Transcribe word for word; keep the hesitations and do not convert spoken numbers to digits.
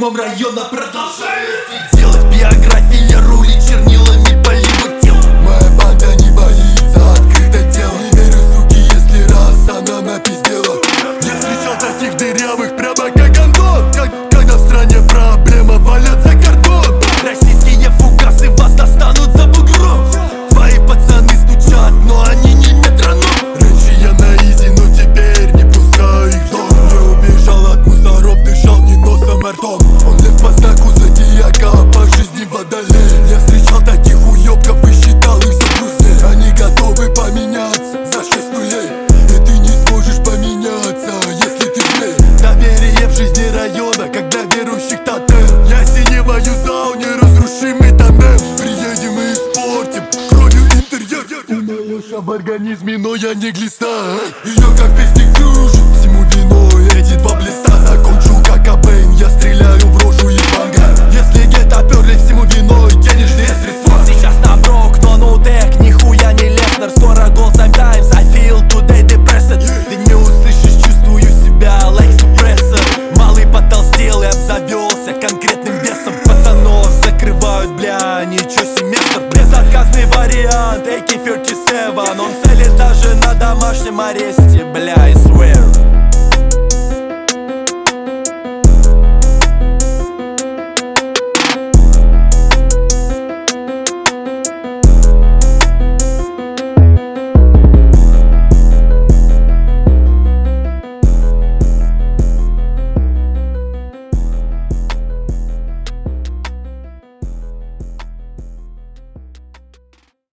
седьмом района продолжает делать биографии, рулит чернилами по его телу. Моя банда не боится открыто дела. Не верю, суки, если раз она напиздела. Я встречал таких дырявых прямо как Антон. Как, когда в стране проблема, валят за кордон. Российские фугасы вас достанут за бугром. Твои пацаны стучат, но они не метроном. Раньше я на изи, но теперь не пускаю их в дом. Не убежал от мусоров, дышал не носом, а ртом. Он лев по знаку зодиака, а по жизни водолей. Я встречал таких уёбков и считал их за друзей. Они готовы поменяться за шесть нулей. И ты не сможешь поменяться, если ты злей. Доверие в жизни района, когда верующих тотем. Я синеваю зал, неразрушимый тандем. Приедем и испортим кровью интерьер. Узнаешь об организме, но я не глиста. Ее как песни кружит, всему виной эти два блеста. Закончу как Кобейн, я стреляю в рожу из банга. Если гетто перли, всему виной денежные средства. Сейчас на брок, но ноутек, нихуя не Леснер. Скоро гол sometimes, I feel today depressed. Ты не услышишь, чувствую себя like suppressor. Малый потолстел и обзавелся конкретным весом. Пацанов закрывают, бля, ничего семестр. Безотказный вариант, эй кей тридцать семь. Он целит даже на домашнем аресте.